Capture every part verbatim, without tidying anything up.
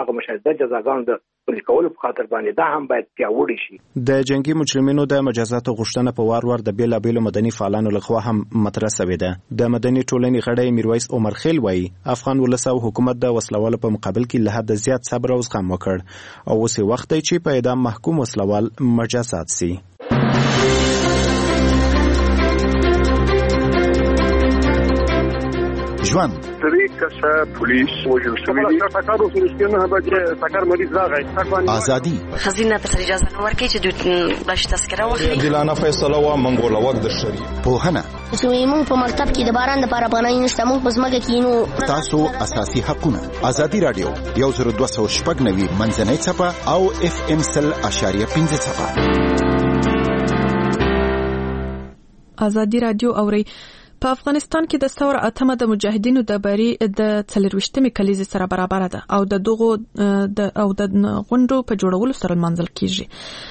هغه مشدد جزاګانو د پلي کولو په خاطر باندې دا هم باید پیاوړي شي. د جنگي مجرمینو د مجازاتو غوښتنه په وار وار د بیلابیلو مدني فعالانو لخوا هم مطرح شوې ده. د مدني ټولنې غړی میرویس عمر خیل وایي افغان ولس او حکومت د وسلوالو په مقابل کې له حد زیات صبر او زغم وکړ او اوس وخت دی چې په اعدام محکوم وسلوال مجازات سي. ژوند درې کسه پولیس وژل شوي دي. ټکر وسو نه به ټکر مریض راغی. ازادي خزینه ته اجازه نه ورکړي چې دوی باش تذکره واخلي. عادلانه فیصله وا منګول وخت د شری پوهنه چې موږ په مکتب کې د باران د لپاره پناه نشته موږ په ځمکه کې نو تاسو اساسي حقوقونه. ازادي رادیو یو زر دوه سوه شپږ نوي منځنۍ څپه او اف ام سل اشاریه پنځه څپه. ازادي رادیو اوري. په افغانستان کې د ثور اتمه د مجاهدینو د بری د څلرويشتمې کلیزې سره برابر ده او د دغو د او د غونډو په جوړولو سره منځل کیږي.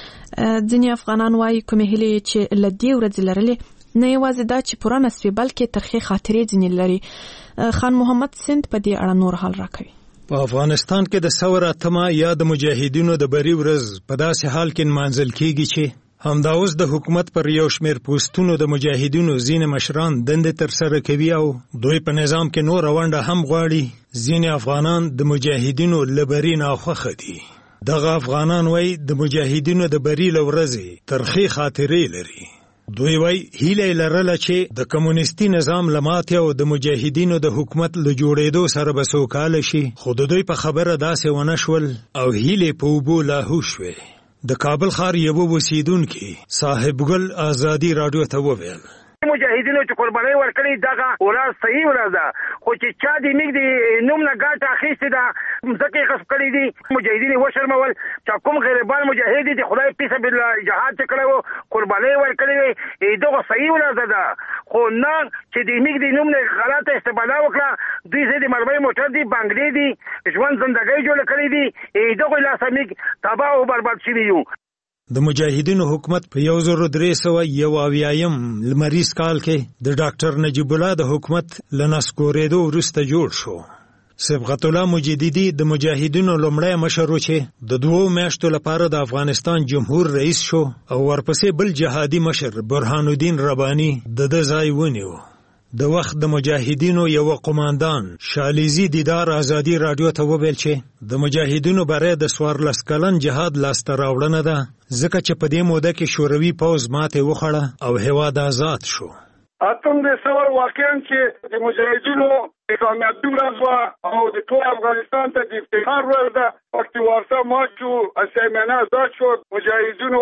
ځینې افغانان وايي کومې هلي چې لدی ورځ لرلې نه یوازې دا چې پوره نسوي بلکې ترخې خاطرې ځینې لري. خان محمد سند په دې اړه نور حال راکوي. په افغانستان کې د ثور اتمه یا د مجاهدینو د بری ورځ په داسې حال کې منځل کیږي چې همدا اوس د حکومت پر یو شمیر پوسټونو د مجاهدینو ځینې مشران دندې تر سره کوي او دوی په نظام کې نور ونډه هم غواړي. ځینې افغانان د مجاهدینو لبري ناخوښه دي. دغه افغانان وای د مجاهدینو د بری لورځي ترخی خاطرې لري. دوی وای هیله لرله چې د کمونیستي نظام لماتې او د مجاهدینو د حکومت له جوړېدو سره به سوکاله شي خو د دوی په خبره داسې ونه شول او هیله په اوبو لاهو شوې. د کابل ښار یو اوسیدونکي صاحب ګل ازادي رادیو ته وویل مجاهدینو چې قرباني ورکړي دغه ورځ صحیح ورځ ده خو چې چا دې موږ د نوم نه ګټه اخیستې ده ځکه یې غصب کړي دي مجاهدین یې وشرمول چې کوم غریبان مجاهد دي خدای په سبیل الله جهاد چې کړی وو قرباني ورکړي وي دغه صحیح ورځ ده خو نه چې د موږ د نوم نه غلطه استفاده وکړه دوی زه د مرمۍ موټر دي بانګلې دي ژوند زندګۍ جوړه کړې دي دغه لاسه موږ تباه او برباد شوي یو. د مجاهدینو حکومت په یو زر درې سوه یو اویایم لمریز کال کې د ډاکټر نجیب الله د حکومت له نسکورېدو وروسته جوړ شو. صبغت الله مجددي د مجاهدینو لومړی مشر و چې د دوو میاشتو لپاره د افغانستان جمهور رئیس شو او ورپسې بل جهادي مشر برهان الدین رباني د ده ځای ونیو. د وخت د مجاهدینو یو قوماندان شالیزی دیدار ازادي رادیو ته وویل چې د مجاهدینو برای د څوارلس کلن جهاد لاسته راوړنه ده ځکه چې په دې موده کې شوروي پوځ ماتې وخوړه او هېواد آزاد شو. اتم د ثور واقعا چې د مجاهدینو کامیابي ورځ او د ټول افغانستان ته د افتخار ورځ ده. وقتی وارسا مات شو اسیمانه آزاد شو مجاهدینو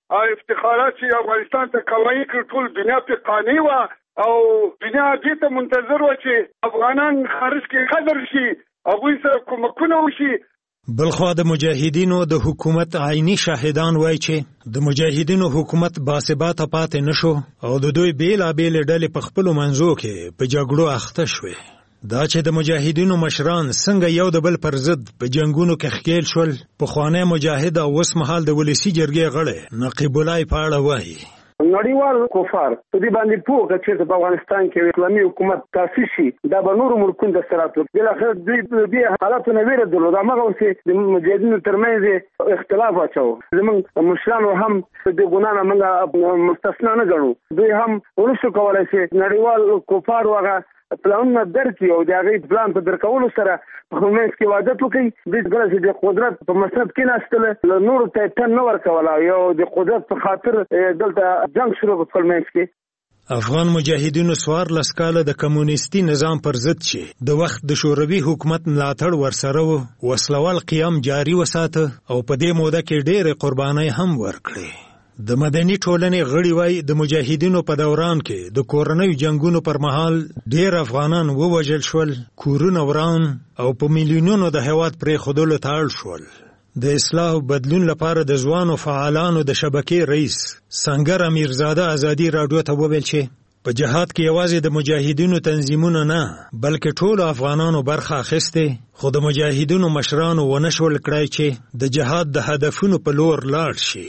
افتخارات چې افغانستان ته قوانین کړ ټول دنیا په قانع وه او دنیا دې ته منتظر و چې افغانان خارج کې قدر شي هغوی سره کومکونه وشي. بلخوا د مجاهدینو د حکومت عیني شاهدان وایي چې د مجاهدینو حکومت باثباته پاتې نشو او د دوی بیلابېلې ډلې په خپلو منځو کې په جګړو اخته شوې. دا چې د مجاهدینو مشران څنګه یو د بل پر ضد په جنګونو کې ښکېل شول پخوانی مجاهد او اوس مهال د ولسي جرګې غړی نقیب الله په اړه وایي نړیوال کفار په دې باندې پوهه چې په افغانستان کې اسلامي حکومت تاسیس شي دا به نور ملکونو د سراتو بل اخر دوی دې حالاتونه ویره درلود هغه اوسې د مجاهدینو ترمنځ اختلاف اچو زمونږ مشرانو هم د ګناه موږ مستثنا نه ګڼو دوی هم ورسره کولای شي نړیوال کفار وغه پلانونه درکې او د هغې پلان په درکولو سره په منځ کې وعدت وکړي دوی کله چې د قدرت په مصرف کې ناستله له نورو ته ټن نه ورکوله یو د قدرت په خاطر دلته جنګ شروع په خپل منځ کې. افغان مجاهدینو څوارلس کاله د کمونیستي نظام پر ضد چې د وخت د شوروي حکومت ملاتړ ورسره و وسلوال قیام جاري وساته او په دې موده کې ډېرې قربانۍ هم ورکړې. د مدني ټولنې غړي وایي د مجاهدینو په دوران کې د کورنیو جنگونو پر مهال ډېر افغانان ووژل شول کورونه وران او په میلیونونو د هېواد پرېښودلو ته اړ شول. د اصلاح او بدلون لپاره د ځوانو فعالانو د شبکې رئیس سنگر امیرزاده ازادي رادیو ته وویل چې په جهاد کې یوازې د مجاهدینو تنظیمونه نه بلکې ټولو افغانانو برخه اخیستې خو د مجاهدینو مشرانو ونه شول کړای چې د جهاد د هدفونو په لور لاړ شي.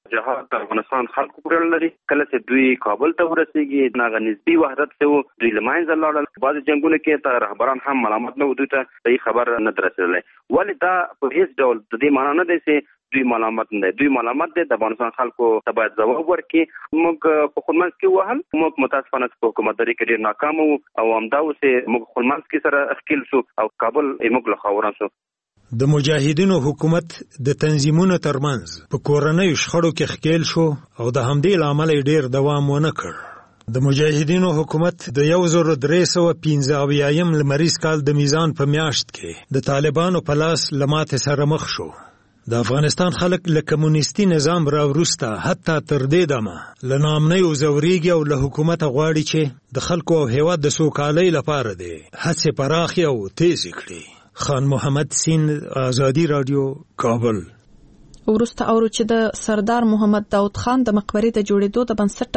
جهاد د افغانستان خلکو پورې لري. کله چې دوی کابل ته ورسېږي ناغه نسبی وحدت ته دوی لمانځه لاړل. بعض جنگونو کې ته رهبران هم ملامت نه ودوی ته صحیح خبر نه درسېدلی. ولې دا په هیڅ ډول د دې معنا نه دی چې دوی ملامت نه دوی ملامت دي. د افغانستان خلکو ته باید ځواب ورکړي. موږ په خپلمنځ کې وهل موږ متاسفانه په حکومتداري کې ډېر ناکام وو او همدا اوس موږ خپلمنځ کې سره ښکیل شو او کابل موږ له خاوران شو. د مجاهدینو حکومت د تنظیمونو ترمنځ په کورنۍ شخړو کې ښکیل شو او د همدې لامل ډیر دوام ونه کړ. د مجاهدینو حکومت د یو زر درې سوه پنځه اویایم لمریز کال د میزان په میاشت کې د طالبانو په لاس له ماتې سره مخ شو. د افغانستان خلک له کمونیستي نظام راوروسته حتی تر دې دمه له ناامنۍ وځورېږي او له حکومته غواړي چې د خلکو او هېواد د سوکالۍ لپاره دی هڅې پراخې او تیزې کړي. خان محمد سین، آزادی رادیو، کابل. ورسته اورو چې د سردار محمد داود خان د مقبرې د جوړېدو د بنسټ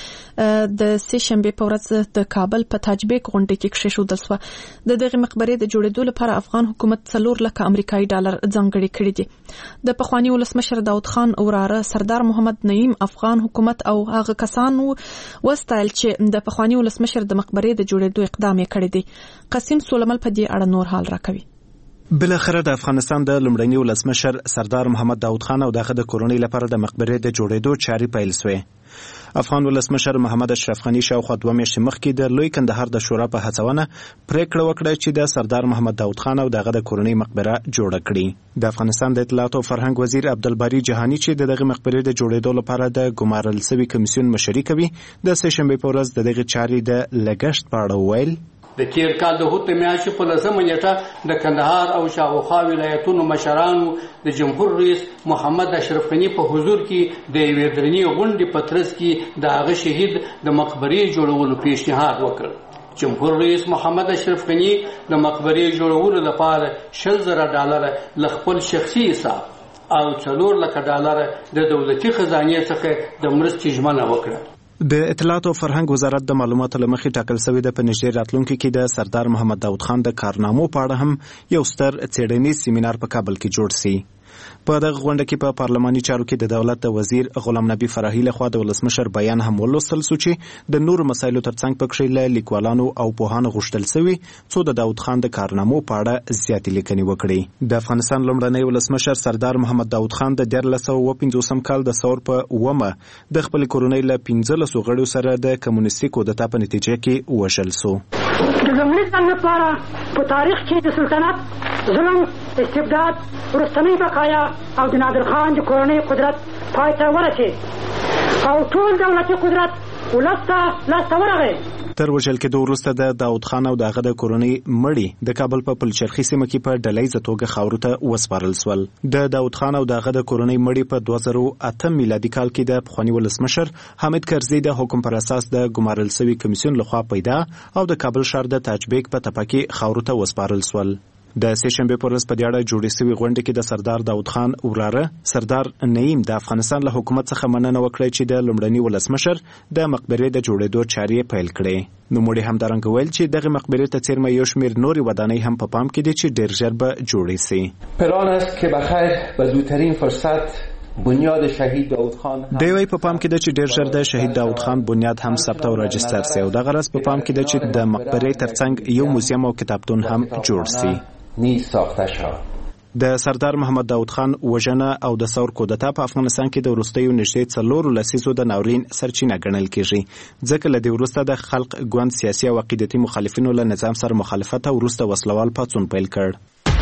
ډبره د سه شنبه په ورځ د کابل په تاجبیک غونډه کې کښېښودل شوه. د دغه مقبرې د جوړېدو لپاره افغان حکومت څلور لکه امریکایي ډالر ځانګړي کړي دي. د پخواني ولسمشر داود خان وراره سردار محمد نعیم افغان حکومت او هغه کسان وستایل چې د پخواني ولسمشر د مقبرې د جوړېدو اقدام یې کړی دی. قاسم سولمل په دې اړه نور حال راکوي. بلاخره د افغانستان د لومړني ولسمشر سردار محمد داود خان او دغه د کورنۍ لپاره د مقبرې د جوړېدو چارې پیل شوې. افغان ولسمشر محمد اشرف غني شاوخوا دوه میاشتې مخکې د لوی کندهار د شورا په هڅونه پریکړه وکړه چې د سردار محمد داود خان او دغه د کورنۍ مقبره جوړه کړي. د افغانستان د اطلاعات او فرهنګ وزیر عبدالباری جهانی چې د دغه مقبرې د جوړېدو لپاره د ګمارل شوي کمیسیون مشري کوي د سه شنبې په ورځ د دغه چارې د لګښت په اړه وویل. د تیر کال د هوت میاشتې په لسمه نیټه د کندهار او شاوخوا ولایتونو مشرانو د جمهور رئیس محمد اشرف غني په حضور کې د یوې درنې غونډې په ترڅ کې د هغه شهید د مقبرې جوړولو پیشنهاد وکړ. جمهور رئیس محمد اشرف غني د مقبرې جوړولو لپاره شل زره ډالر له خپل شخصي حساب او څلور لکه ډالر د دولتي خزانې څخه د مرستې ژمنه وکړه. د اطلاعات او فرهنګ وزارت د معلوماتو له مخې ټاکل شوی د په نږدې راتلونکي کې د سردار محمد داود خان د کارنامو په اړه هم یو ستر څېړنیز سیمینار په کابل کې جوړ شي. په دغه غونډه کې په پارلماني چارو کې د دولت د وزیر غلام نبی فرحي لخوا د ولسمشر بیان هم ولوستل شو چې د نورو مسایلو ترڅنګ پکې له لیکوالانو او پوهانو غوښتل شوی څو د داود خان د کارنامو په اړه زیاتې لیکنې وکړي. د افغانستان لومړنی ولسمشر سردار محمد داود خان د دیارلس سوه اوه پنځوسم کال د ثور په اوومه د خپل کورنۍ له پنځلسو غړو سره د کمونیستي کودتا په نتیجه کې ووژل شو. د لومړي ځل لپاره په تاریخ کې د سلطنت ظلم، استبداد، وروستنۍ بقایا او د نادر خان د کورنۍ قدرت پای ته ورسېد او ټول دولتي قدرت ولس ته لاسته ورغی. تر وژل کېدو وروسته د داود خان او دغه د کورنۍ مړي د کابل په پلچرخي سیمه کې په ډلهییزه توګه خاورو ته وسپارل شول. د داود خان او دغه د کورنۍ مړي په دوه زره اته میلادي کال کې د پخواني ولسمشر حامد کرزي د حکم پر اساس د ګمارل شوي کمیسیون لخوا پیدا او د کابل ښار د تاجبیک په تپه کې خاورو ته وسپارل شول. د سه شنبې په ورځ په دې اړه جوړې شوې غونډه کې د سردار داود خان وراره سردار نعیم د افغانستان له حکومت څخه مننه وکړه چې د لومړني ولسمشر د مقبرې د جوړېدو چارې پیل کړې. نو موږ هم درنګ ویل چې دغه مقبرې ته څیرمه یو شمېر نورې ودانۍ هم په پام کې دي چې ډېر ژر به جوړې شي. پلان است که بخیر به زودترین فرصت بنیاد شهید داود خان دوی په پام کې ده چې ډېر ژر د شهید داود خان بنیاد هم ثبت او راجستر شي او دغه راز په پام کې ده چې د مقبرې ترڅنګ یو موزیم او کتابتون هم جوړ شي. نیز ساخته شد. د سردار محمد داود خان وژنه او د ثور کودتا په افغانستان کې د وروستیو نږدې څلورو لسیزو د ناورین سرچینه ګڼل کېږي ځکه له دې وروسته د خلق ګوند سیاسي او عقیدتي مخالفینو له نظام سره مخالفت او وروسته وسلوال پاڅون پیل کړ.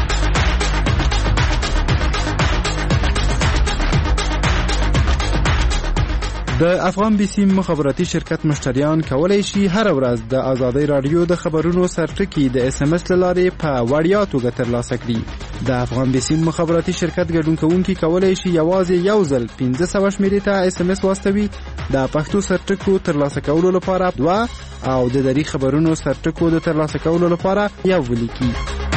د افغان بیسیم مخابراتي شرکت مشتریان کولای شي هر ورځ د آزادۍ رادیو د خبرونو سرټکی د اس ام اس لارې په وړیا توګه ترلاسه کړي. د افغان بیسیم مخابراتي شرکت ګډون کوونکي کولای شي یوازې یو ځل پنځه سوه شمیرې ته اس ام اس واستوي د پښتو سرټکو ترلاسه کولو لپاره دوه او د دری خبرونو سرټکو د ترلاسه کولو لپاره یو ولیکي.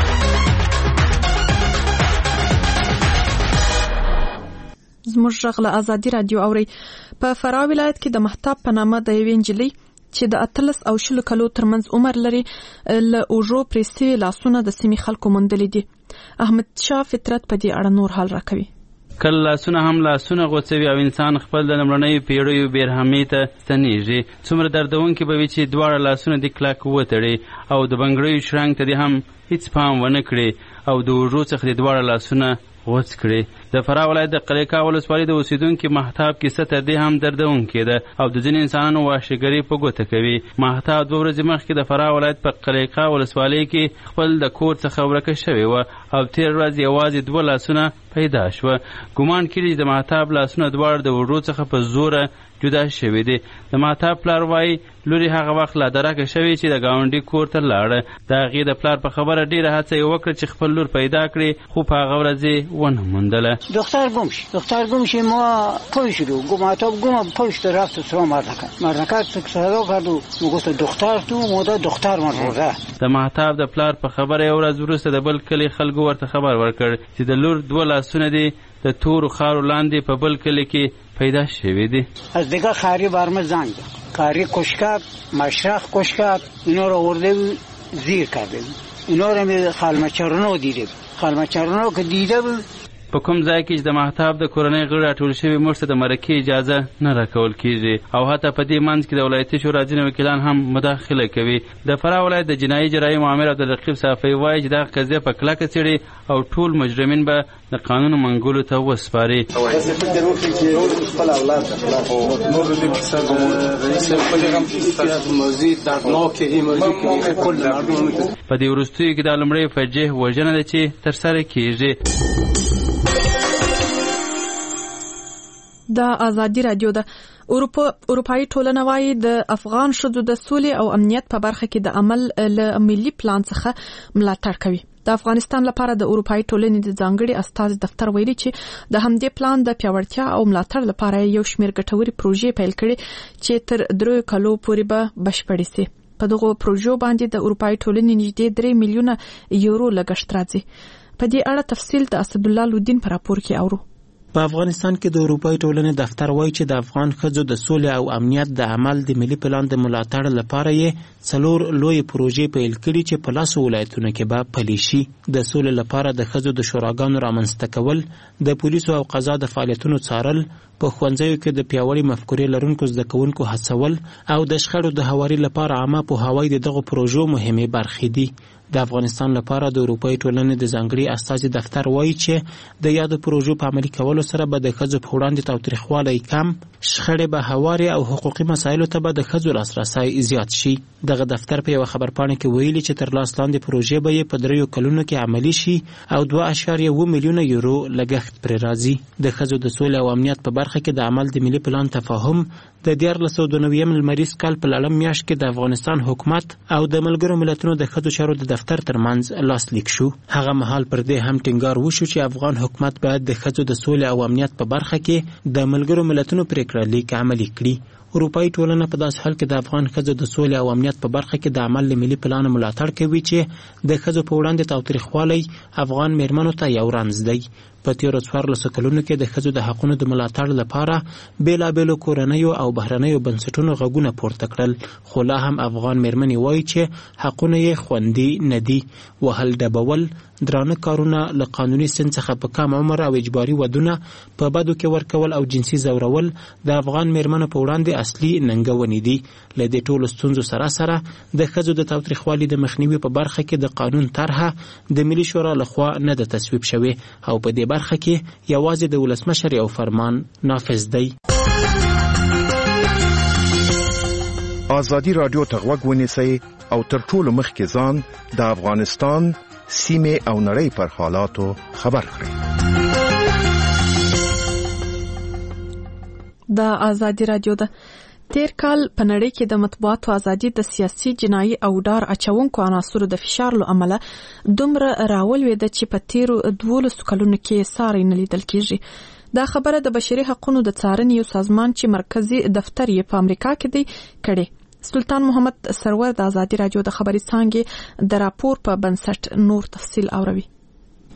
زموږ غږ له آزادي رادیو اوري. په فراه ولایت کې د مهتاب په نامه د یوې نجلۍ چې د اتلس او شلو کلو ترمنځ عمر لري له اوژو پرې سوي لاسونه د سیمې خلکو موندلي دي. احمد شاه فطرت په دې اړه نور حال راکوي. کله لاسونه هم لاسونه غوڅوي او انسان خپل د لومړنیو پیړیو بېرحمۍ ته ستنېږي. څومره دردونکي به وي چې دواړه لاسونه دې کلک وتړي او د بنګړیو شرنګ ته دې هم هیڅ پام ونه کړي او د اوږو څخه دې دواړه لاسونه غوڅ کړي. د فراه ولایت د قلیقا ولسوالۍ د اوسېدونکي مهتاب کیسه تر دې هم دردونکې ده او د ځینې انسانانو وحشیګري په ګوته کوي. مهتاب دوه ورځې مخکې د فراه ولایت په قلیقا ولسوالۍ کې خپل د کور څخه ورکه شوې وه او تېر ورځ یوازې دوه لاسونه پیدا شوه. ګمان کېږي چې د مهتاب لاسونه دواړه د وړو څخه په زوره جدا شوي دي. د مهتاب پلار وایي لورې هغه وخت لا درکه شوې چې د ګاونډي کور ته لاړه. د هغې د پلار په خبره ډېره هڅه یې وکړه چې خپل لور پیدا کړي خو په هغه ورځ یې ونه موندله. دختر گم شد دختر گم شد ما پای شدو گم مهتاب گم پایش تو رفت تو مردکر مردکر تو صدا کرد و گفت دختر تو مودا دختر مرده. د مهتاب د پلار په خبره یو ورځ وروسته د بل کلي خلکو ورته خبر ورکړ چې د لور دوه لاسونه دي د تورو خارو لاندې په بل کلي کې پیدا شوی دی. از دیگه خاری برمه زنگ خاری کشکک مشرق کشکک اینا رو آورده زیر کرده اینا رو می خالمچرنو دیده خالمچرنو که دیده بود. په کوم ځای کې چې د مهتاب د کورنۍ غړي راټول شوي موږ ته د مرکې اجازه نه راکول کېږي او حتی په دې منځ کې د ولایتي شورا ځینې وکیلان هم مداخله کوي. د فراه ولایت د جنایي جرایمو امیر عبدالرقیب صافی وایي چې دغه قضیه په کلکه څېړي او ټول مجرمین به د قانون منګولو ته وسپاري. په دې وروستیو کې دا لومړی فجیح وژنه ده چې ترسره کېږي. د ازادي رادیو د اروپایي ټولنه وايي د افغان ښځو د سولې او امنیت په برخه کې د عمل له ملي پلان څخه ملاتړ کوي. د افغانستان لپاره د اروپایي ټولنې د ځانګړي استازي دفتر ویلي چې د همدې پلان د پیاوړتیا او ملاتړ لپاره یو شمېر ګټورې پروژې پیل کړي چې تر دریو کالو پورې به بشپړې سي. په دغو پروژو باندې د اروپایي ټولنې نږدې درې میلیونه یورو لګښت راځي. په دې اړه تفصیل د اسدالله لودین په راپور کې اورو. په افغانستان کې د اروپایي ټولنې دفتر وایي چې د افغان ښځو د سولې او امنیت د عمل د ملي پلان د ملاتړ لپاره یې څلور لوی پروژې پیل کړي چې په لاسو ولایتونو کې به پلي شي. د سولې لپاره د ښځو د شوراګانو رامنځته کول، د پولیسو او قضا د فعالیتونو څارل، په ښوونځیو کې د پیاوړي مفکورې لرونکو زده کوونکو هڅول او د شخړو د هواري لپاره عامه پوهاوی د دغو پروژو مهمې برخې دي. د افغانستان لپاره د اروپایي ټولنې د ځانګړي استازي دفتر وایي چې د یادو پروژو په عملي کولو سره به د ښځو په وړاندې تاوتریخوالی کم، شخړې به هوارې او حقوقي مسایلو ته به د ښځو لاسرسی زیات شي. دغه دفتر په یوه خبرپاڼه کې ویلي چې تر لاس لاندې پروژې به یې په دریو کلونو کې عملي شي او دوه اعشاریه اوه میلیونه یورو لګښت پرې راځي. د ښځو د سولې او امنیت په برخه کې د عمل د ملي پلان تفاهم د دیارلس سوه دوه نوي لمریز کال په لړم میاشت کې د افغانستان حکومت او د ملګرو ملتونو د ښځو چارو د دفتر ترمنځ لاسلیک شو. هغه مهال پر دې هم ټینګار وشو چې افغان حکومت باید د ښځو د سولې او امنیت په برخه کې د ملګرو ملتونو پریکړه لیک عملي کړي. اروپایي ټولنه په داسې حال کې د افغان ښځو د سولې او امنیت په برخه کې د عمل له ملي پلان ملاتړ کوي چې د ښځو په وړاندې تاوتریخوالی افغان میرمنو ته یو رنځ دی. په تیرو څوارلسو کلونو کې د ښځو د حقونو د ملاتړ لپاره بېلابېلو کورنیو او بهرنیو بنسټونو غږونه پورته کړل، خو لا هم افغان میرمنې وایي چې حقونه یې خوندي نه دي. وهل ډبول، درانه کارونه، له قانوني سن څخه په کم عمر او اجباري ودونه په بدو کې ورکول او جنسي ځورول د افغان میرمنو په وړاندې اصلي ننګونې دي. له دې ټولو ستونزو سره سره د ښځو د تاوتریخوالي د مخنیوي په برخه کې د قانون طرحه د ملي شورا لخوا نه ده تصویب شوې او په دې برخه کې یوازې د ولسمشر یو فرمان نافذ دی. ازادي رادیو ته غوږ ونیسئ او تر ټولو مخکې ځان د افغانستان سیمه او نړۍ پر حالاتو خبر کړئ. د ازادي رادیو د تیر کال په نړۍ کې د مطبوعاتو ازادي د سیاسي، جنایي او ډار اچونکو عناصرو د فشار له امله دومره راولوېده چې په تیرو دولسو کلونو کې ساری نه لیدل کېږي. دا خبره د بشري حقوقو د څارنې یو سازمان چې مرکزي دفتر یې په امریکا کې دی کړی. سلطان محمد سرور د ازادي رادیو د خبري څانګې د راپور په بنسټ نور تفصیل اوروي.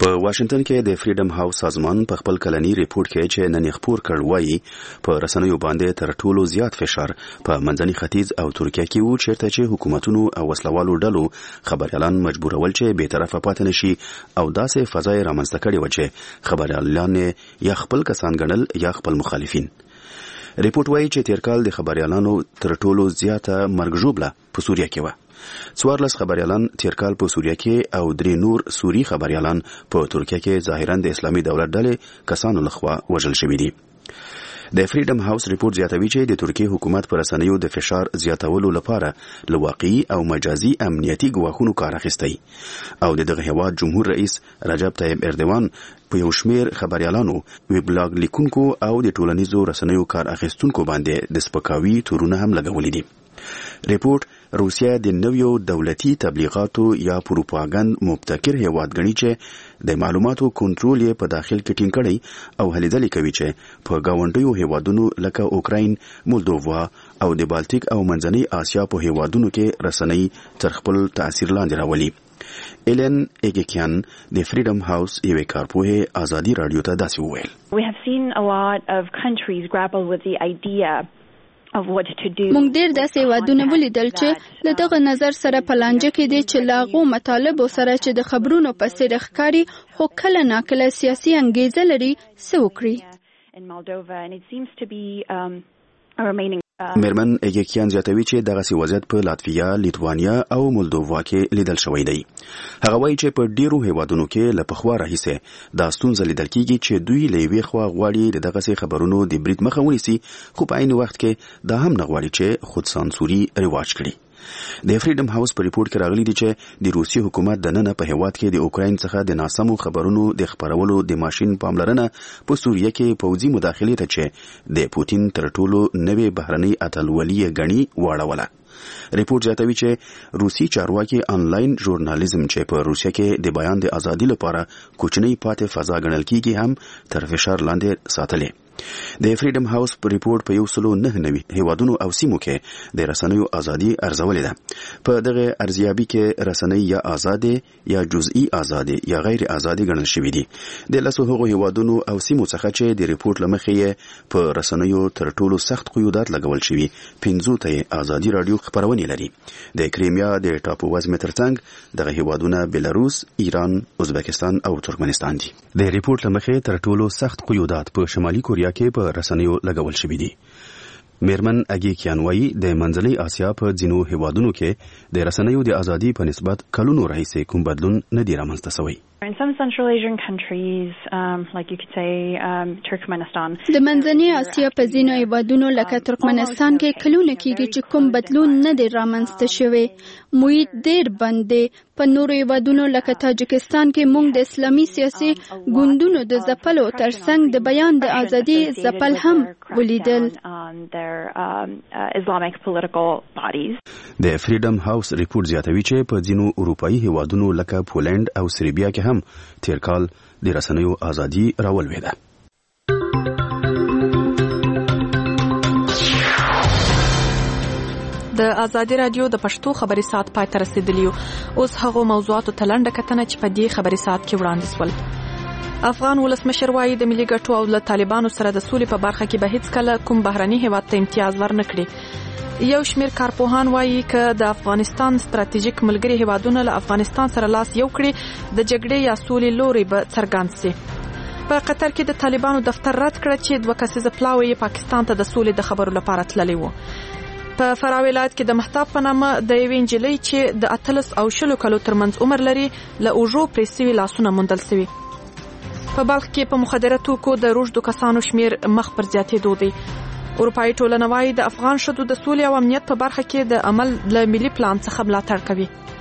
په واشنگټن کې د فریډم هاوس سازمان په خپل کلنی ریپورت کې چې نن خبر کړ وایي په رسنیو باندې تر ټولو زیات فشار په منځني ختیځ او ترکیه کې وو چیرته چې حکومتونو او وسلوالو ډلو خبريالان مجبورول چې به طرفه پاتې نشي او داسې فضای رامنځته کړي و چې خبريالان یا خپل کسان ګڼل یا خپل مخالفین. ریپورت وایي چې تیر کال د خبريالانو تر ټولو زیاته مرګ ژوبله په سوریه کې و. څوارلس خبريالان تیر کال په سوریه کې او درې نور سوري خبريالان په ترکیه کې ظاهرا د اسلامي دولت ډلې کسانو لخوا وژل شوي دي. د فریډم هاوس ریپورت زیاتوي چې د ترکیه حکومت پر رسنیو د فشار زیاتولو لپاره له واقعي او مجازي امنیتي ګواښونو کار اخیستی او د دغه هیواد جمهور رئیس رجب طیب اردوان په یو شمېر خبريالانو ویبلاګ لیکونکو او د ټولنیزو رسنیو کار اخیستونکو باندې د سپکاوي تورونه هم لګولي دي. ریپورت روسیه د نویو دولتي تبلیغاتو یا پروپاګاند مبتکر هیواد غني چې د معلوماتو کنټرول یې په داخل کې ټینګ کړي او هليدلې کوي چې په گاونډیو هیوادونو لکه اوکراین، مولدووا او د بالټیک او منځنۍ آسیا په هیوادونو کې رسنۍ تر خپل تاثیر لاندې راولي. ایلن ایګیکیان د فریډم هاوس یو کارپوهه ازادي رادیو ته داسې وویل. We have seen a lot of countries grapple with the idea مونږ ډېر داسې وادونه ولیدل چې له دغه نظر سره په لانجه کې دي چې لاغو مطالبو سره چې د خبرونو په څیر ښکاري خو کله ناکله سیاسي انګیزه لري څه وکړي. میرمن ایګیکیان زیاتوي چې دغه سی وضعیت په لاتویا، لیتوانیا او مولدووا کې لیدل شوی دی. هغه وایي چې په ډیرو هیوادونو کې له پخوا راهیسې دا ستونزه لیدل کیږي چې دوی له یوې خوا غواړي دغه سي خبرونو د برید مخه ونیسي خو په عین وخت کې دا هم نه غواړي چې خود سانسوري رواج کړي. د فریډم هاوس په ریپورت کې راغلي دي چې د روسي حکومت د نن په هیواد کې د اوکراین څخه د ناسمو خبرونو د خبرولو د ماشين پاملرنه په سوریه کې پوځي مداخله ته چې د پوتین تر ټولو نوې بهرنۍ اتلولي غني واړوله. ریپورت زیاتوي چې روسي چارواکي انلاین ژورنالیزم چې په روسیه کې د بیان د ازادي لپاره کوچنی پاتې فضا ګڼل کیږي هم تر فشار لاندې ساتلې. د فریډم هاوس په ریپورت په یو سلو نه نوي هیوادونو او سیمو کې د رسنیو ازادي ارزولې ده. په دغه ارزیابي کې رسنۍ یا آزادي یا جزئی آزادي یا غیر آزادي ګڼل شوې دي. د لاسو هغو هیوادونو او سیمو څخه چې د ریپورت لمخې په رسنیو تر ټولو سخت قیودات لګول شوي پنځو ته آزادي رادیو خبرونه لري. د کریمیا د ټاپو وزمه ترڅنګ دغه هیوادونه بلاروس، ایران، ازبکستان او ترکمنستان دي. د ریپورت لمخې تر ټولو سخت قیودات په شمالي کوریا کې په رسنیو لګول شوي دي. میرمن اګیکیان وایي د منځنۍ آسیا په ځینو هیوادونو کې د رسنیو د ازادي په نسبت کلونو راهیسې کوم بدلون نه دی رامنځته شوی. In some Central Asian countries, um, like you could say, um, Turkmenistan. د منځنۍ آسیا په ځینو هیوادونو لکه ترکمنستان کې کلونه کېږي چې کوم بدلون نه دی رامنځته شوی. محیط ډېر بند دی. په نورو هیوادونو لکه تاجکستان کې موږ د اسلامي سیاسي ګوندونو د ځپلو ترڅنګ د بیان د ازادي ځپل هم ولیدل. د فریډم هاوس ریپورت زیاتوي چې په ځینو اروپایي هیوادونو لکه پولند او سربیا کې هم تیر کال د رسنیو ازادي راولويده. د ازادي رادیو د پښتو خبري سات پای ته رسیدلی اوس هغه موضوعاتو تلنډه کتنه چې په دې خبري سات کې وړاندې سول. افغان ولسمشر وايي د ملي ګټو او د طالبانو سره د سولې په برخه کې به هیڅ کله کوم بهرني هیواد ته امتیاز ورنکړي. یو شمیر کارپوهان وايي ک د افغانستان ستراتیژیک ملګری هیوادونه له افغانستان سره لاس یو کړي د جګړې یا سولې لوري به څرګند شي. په قطر کې د طالبانو دفتر رد کړ چې دوه کسیزه پلاوی پاکستان ته د سولې د خبرو لپاره تللی وو. په فراه ولایت کې د محتاب په نامه د یوې نجلۍ چې د اتلس او شلو کلو ترمنځ عمر لري له اوژو پرې سوي لاسونه موندل سوي. په بلخ کې په مخدره توکو د روږدو کسانو شمیر مخ پر زیاتېدو دی. اروپایي ټولنه وايي د افغان شذو د سولې او امنیت په برخه کې د عمل له ملي پلان څخه ملاتړ کوي.